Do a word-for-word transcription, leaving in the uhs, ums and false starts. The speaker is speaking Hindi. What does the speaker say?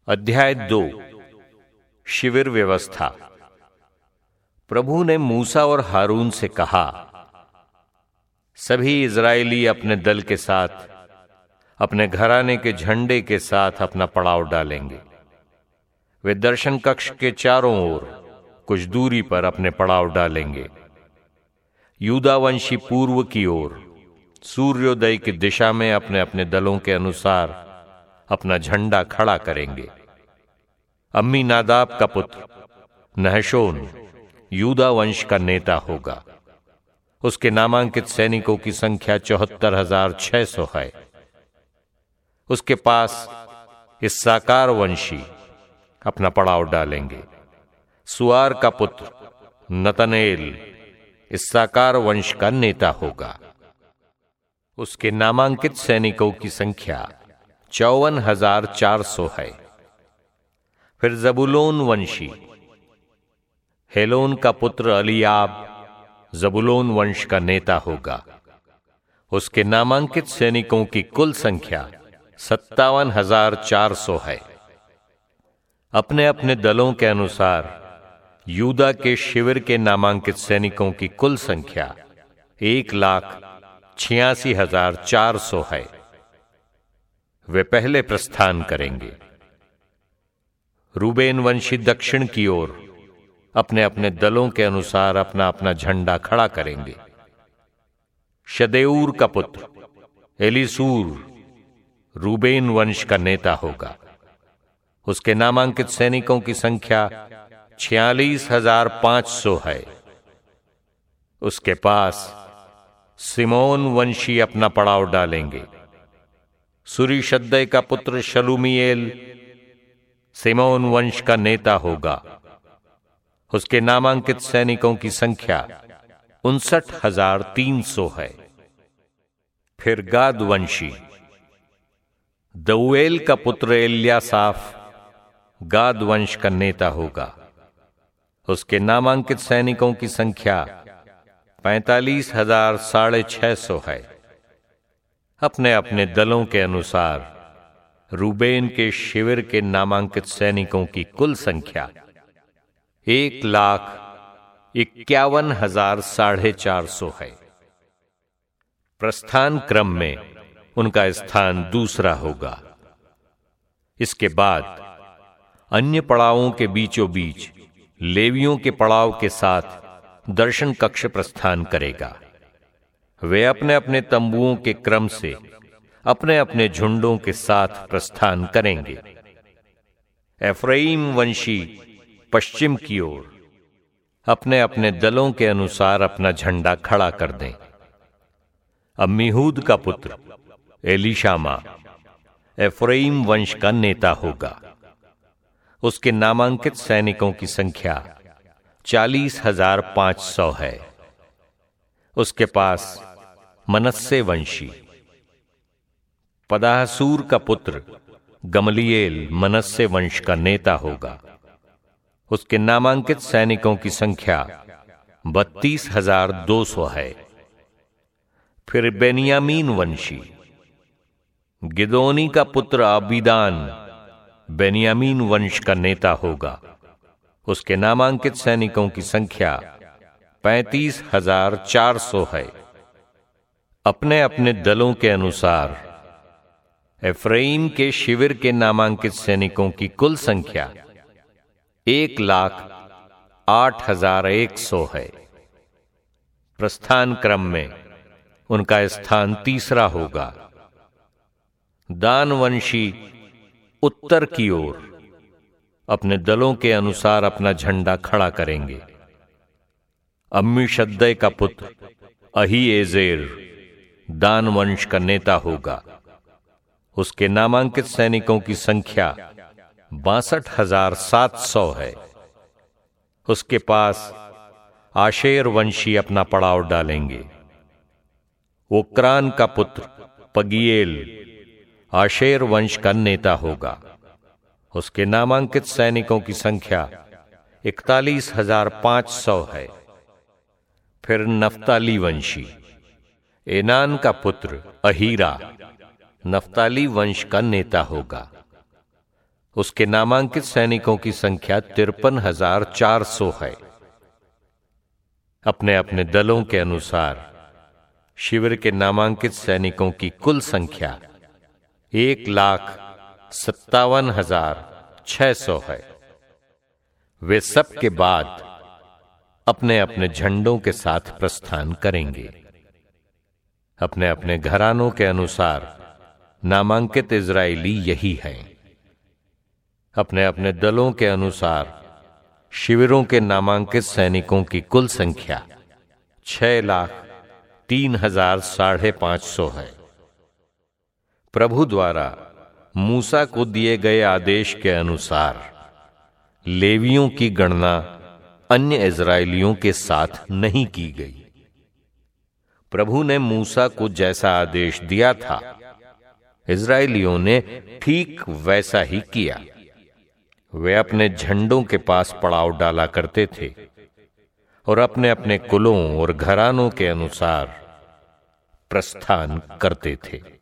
अध्याय दो। शिविर व्यवस्था। प्रभु ने मूसा और हारून से कहा, सभी इजरायली अपने दल के साथ, अपने घराने के झंडे के साथ अपना पड़ाव डालेंगे। वे दर्शन कक्ष के चारों ओर कुछ दूरी पर अपने पड़ाव डालेंगे। यूदावंशी पूर्व की ओर सूर्योदय की दिशा में अपने अपने दलों के अनुसार अपना झंडा खड़ा करेंगे। अम्मी नादाब का पुत्र नहशोन यूदा वंश का नेता होगा। उसके नामांकित सैनिकों की संख्या चौहत्तर हजार छह सौ है। उसके पास इस्साकार वंशी अपना पड़ाव डालेंगे। सुआर का पुत्र नतनेल इस्साकार वंश का नेता होगा। उसके नामांकित सैनिकों की संख्या चौवन हजार चार सौ है। फिर जबुलोन वंशी हेलोन का पुत्र अलियाब जबुलोन वंश का नेता होगा। उसके नामांकित सैनिकों की कुल संख्या सत्तावन हजार चार सौ है। अपने अपने दलों के अनुसार यूदा के शिविर के नामांकित सैनिकों की कुल संख्या एक लाख छियासी हजार चार सौ है। वे पहले प्रस्थान करेंगे। रूबेन वंशी दक्षिण की ओर अपने अपने दलों के अनुसार अपना अपना झंडा खड़ा करेंगे। शदेऊर का पुत्र एलीसूर रूबेन वंश का नेता होगा। उसके नामांकित सैनिकों की संख्या छियालीस हजार पांच सौ है। उसके पास सिमोन वंशी अपना पड़ाव डालेंगे। सुरीशद्दै का पुत्र शलूमीएल सिमोन वंश का नेता होगा। उसके नामांकित सैनिकों की संख्या उनसठ हजार तीन सौ है। फिर गाद वंशी दउएल का पुत्र एल्यासाफ गाद वंश का नेता होगा। उसके नामांकित सैनिकों की संख्या पैंतालीस हजार साढ़े छह सौ है। अपने अपने दलों के अनुसार रूबेन के शिविर के नामांकित सैनिकों की कुल संख्या एक लाख इक्यावन हजार साढ़े चार सौ है। प्रस्थान क्रम में उनका स्थान दूसरा होगा। इसके बाद अन्य पड़ावों के बीचों बीच लेवियों के पड़ाव के साथ दर्शन कक्ष प्रस्थान करेगा। वे अपने अपने तंबुओं के क्रम से अपने अपने झुंडों के साथ प्रस्थान करेंगे। एफ्राइम वंशी पश्चिम की ओर अपने अपने दलों के अनुसार अपना झंडा खड़ा कर दें। अम्मीहूद का पुत्र एलीशामा एफ्राइम वंश का नेता होगा। उसके नामांकित सैनिकों की संख्या चालीस हजार पांच सौ है। उसके पास मनस्से वंशी पदाहसूर का पुत्र गमलीएल मनस्से वंश का नेता होगा। उसके नामांकित सैनिकों की संख्या बत्तीस हजार दो सौ है। फिर बेनियामीन वंशी गिदोनी का पुत्र अबीदान बेनियामीन वंश का नेता होगा। उसके नामांकित सैनिकों की संख्या पैंतीस हजार चार सौ है। अपने अपने दलों के अनुसार एफ्राइम के शिविर के नामांकित सैनिकों की कुल संख्या एक लाख आठ हजार एक सौ है। प्रस्थान क्रम में उनका स्थान तीसरा होगा। दानवंशी उत्तर की ओर अपने दलों के अनुसार अपना झंडा खड़ा करेंगे। अम्मीशद्दै का पुत्र अहीएजेर दान वंश का नेता होगा। उसके नामांकित सैनिकों की संख्या बासठ हजार सात सौ है। उसके पास आशेर वंशी अपना पड़ाव डालेंगे। ओक्रान का पुत्र पगीएल आशेर वंश का नेता होगा। उसके नामांकित सैनिकों की संख्या इकतालीस हजार पांच सौ है। फिर नफ्ताली वंशी एनान का पुत्र अहीरा नफ्ताली वंश का नेता होगा। उसके नामांकित सैनिकों की संख्या तिरपन हजार चार सौ है। अपने अपने दलों के अनुसार शिविर के नामांकित सैनिकों की कुल संख्या एक लाख सत्तावन हजार छह सौ है। वे सब के बाद अपने अपने झंडों के साथ प्रस्थान करेंगे। अपने अपने घरानों के अनुसार नामांकित इजरायली यही हैं। अपने अपने दलों के अनुसार शिविरों के नामांकित सैनिकों की कुल संख्या छह लाख तीन हजार साढ़े पांच सौ है। प्रभु द्वारा मूसा को दिए गए आदेश के अनुसार लेवियों की गणना अन्य इजरायलियों के साथ नहीं की गई। प्रभु ने मूसा को जैसा आदेश दिया था, इजरायलियों ने ठीक वैसा ही किया। वे अपने झंडों के पास पड़ाव डाला करते थे और अपने अपने कुलों और घरानों के अनुसार प्रस्थान करते थे।